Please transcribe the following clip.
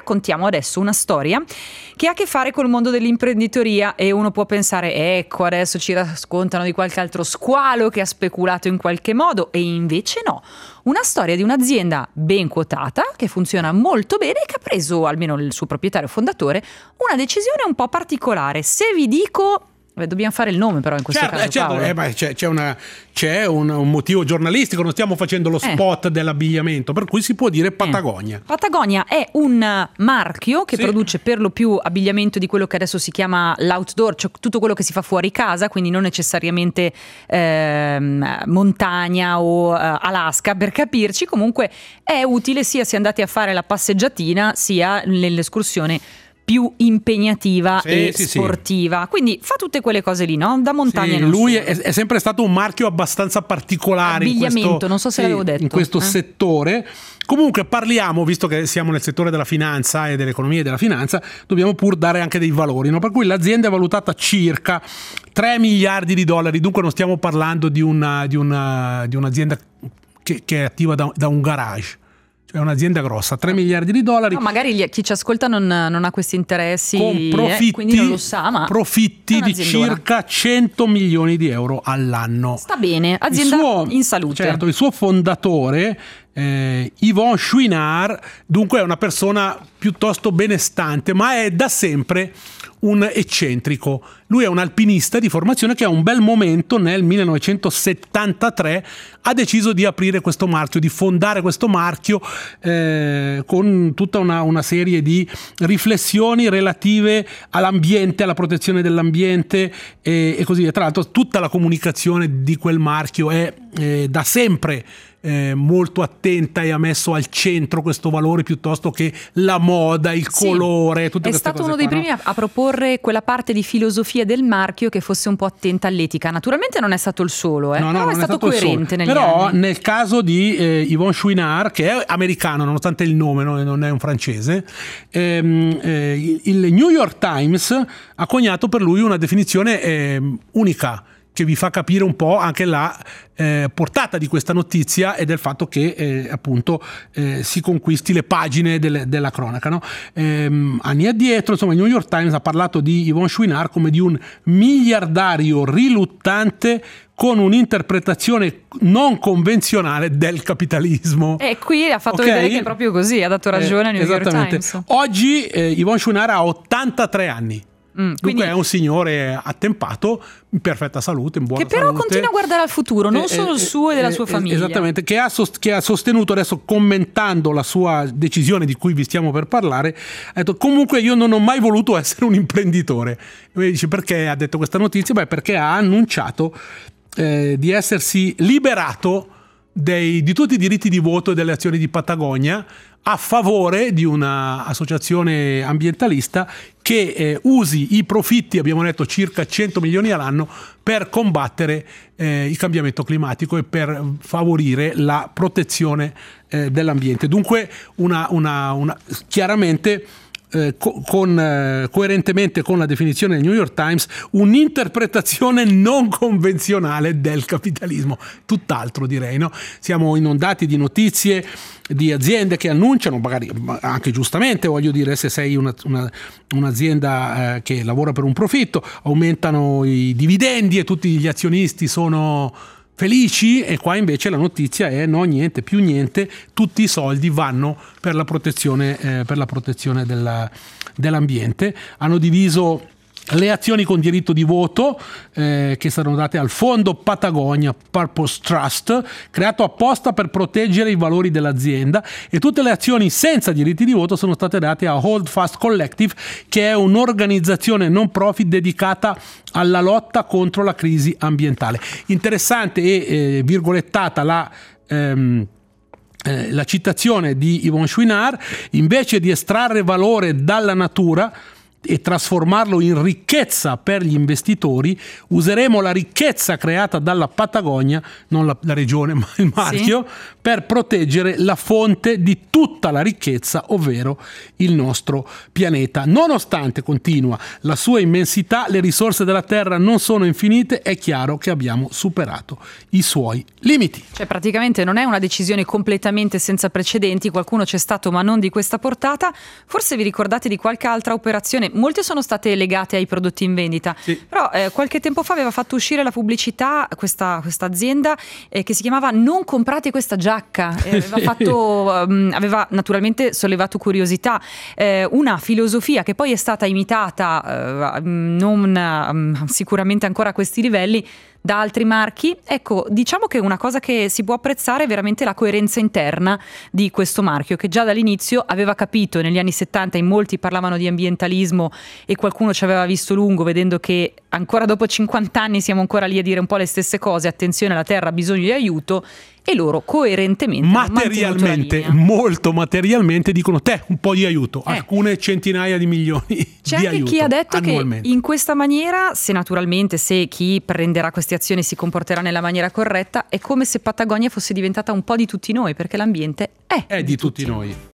raccontiamo adesso una storia che ha a che fare col mondo dell'imprenditoria e uno può pensare, ecco, adesso ci raccontano di qualche altro squalo che ha speculato in qualche modo, e invece no. Una storia di un'azienda ben quotata, che funziona molto bene e che ha preso, almeno il suo proprietario fondatore, una decisione un po' particolare. Se vi dico... dobbiamo fare il nome però in questo caso, certo, c'è un motivo giornalistico, non stiamo facendo lo spot dell'abbigliamento, per cui si può dire Patagonia. Patagonia è un marchio che produce per lo più abbigliamento di quello che adesso si chiama l'outdoor, cioè tutto quello che si fa fuori casa, quindi non necessariamente montagna o Alaska, per capirci. Comunque è utile sia se andate a fare la passeggiatina sia nell'escursione più impegnativa e sportiva. Quindi fa tutte quelle cose lì, no? Da montagna. Lui è sempre stato un marchio abbastanza particolare abbigliamento, non so se l'avevo detto. In questo settore. Comunque parliamo, visto che siamo nel settore della finanza e dell'economia e della finanza, dobbiamo pur dare anche dei valori, no? Per cui l'azienda è valutata circa 3 miliardi di dollari, dunque non stiamo parlando di un'azienda che è attiva da un garage. Cioè un'azienda grossa, 3 miliardi di dollari. No, magari chi ci ascolta non ha questi interessi, con profitti, quindi non lo sa, ma profitti di circa 100 milioni di euro all'anno. Sta bene, azienda in salute. Certo, il suo fondatore, Yvon Chouinard, dunque è una persona piuttosto benestante, ma è da sempre un eccentrico. Lui è un alpinista di formazione che a un bel momento nel 1973 ha deciso di aprire questo marchio, di fondare questo marchio con tutta una serie di riflessioni relative all'ambiente, alla protezione dell'ambiente e così via. Tra l'altro tutta la comunicazione di quel marchio è da sempre molto attenta e ha messo al centro questo valore piuttosto che la moda, il colore, tutte queste cose. È stato uno dei primi a proporre quella parte di filosofia del marchio che fosse un po' attenta all'etica. Naturalmente non è stato il solo, però è stato coerente negli anni. Nel caso di Yvon Chouinard, che è americano nonostante il nome non è un francese, il New York Times ha coniato per lui una definizione unica, che vi fa capire un po' anche la portata di questa notizia e del fatto che appunto si conquisti le pagine della cronaca, no? Anni addietro, insomma, il New York Times ha parlato di Yvon Chouinard come di un miliardario riluttante con un'interpretazione non convenzionale del capitalismo. E qui ha fatto vedere che è proprio così, ha dato ragione al New York Times. Oggi Yvon Chouinard ha 83 anni. Dunque è un signore attempato, in perfetta salute, in buona salute. Che però continua a guardare al futuro, non solo il suo e della sua famiglia. Esattamente, che ha sostenuto, adesso commentando la sua decisione di cui vi stiamo per parlare, ha detto: comunque io non ho mai voluto essere un imprenditore. E mi dice: perché ha detto questa notizia? Perché ha annunciato di essersi liberato di tutti i diritti di voto e delle azioni di Patagonia a favore di una associazione ambientalista che usi i profitti, abbiamo detto circa 100 milioni all'anno, per combattere il cambiamento climatico e per favorire la protezione dell'ambiente. Dunque chiaramente coerentemente con la definizione del New York Times, un'interpretazione non convenzionale del capitalismo, tutt'altro direi, no? Siamo inondati di notizie di aziende che annunciano, magari anche giustamente, voglio dire, se sei un'azienda che lavora per un profitto, aumentano i dividendi e tutti gli azionisti sono felici, e qua invece la notizia è no, niente, più niente, tutti i soldi vanno per la protezione dell'ambiente. Hanno diviso le azioni con diritto di voto che saranno date al fondo Patagonia Purpose Trust, creato apposta per proteggere i valori dell'azienda, e tutte le azioni senza diritti di voto sono state date a Hold Fast Collective, che è un'organizzazione non profit dedicata alla lotta contro la crisi ambientale. Interessante e virgolettata la citazione di Yvon Chouinard: invece di estrarre valore dalla natura, e trasformarlo in ricchezza per gli investitori, useremo la ricchezza creata dalla Patagonia, non la regione ma il marchio, per proteggere la fonte di tutta la ricchezza, ovvero il nostro pianeta. Nonostante, continua, la sua immensità, le risorse della Terra non sono infinite, è chiaro che abbiamo superato i suoi limiti. Cioè praticamente non è una decisione completamente senza precedenti, qualcuno c'è stato ma non di questa portata. Forse vi ricordate di qualche altra operazione? Molte sono state legate ai prodotti in vendita, però qualche tempo fa aveva fatto uscire la pubblicità questa azienda che si chiamava "Non comprate questa giacca", aveva naturalmente sollevato curiosità, una filosofia che poi è stata imitata non sicuramente ancora a questi livelli da altri marchi. Ecco, diciamo che una cosa che si può apprezzare è veramente la coerenza interna di questo marchio, che già dall'inizio aveva capito, negli anni 70 in molti parlavano di ambientalismo e qualcuno ci aveva visto lungo, vedendo che ancora dopo 50 anni siamo ancora lì a dire un po' le stesse cose, attenzione, la terra ha bisogno di aiuto, e loro coerentemente materialmente, molto materialmente dicono un po' di aiuto, alcune centinaia di milioni c'è di anche aiuto chi ha detto annualmente. Che in questa maniera, se chi prenderà queste azioni si comporterà nella maniera corretta, è come se Patagonia fosse diventata un po' di tutti noi, perché l'ambiente è di tutti noi.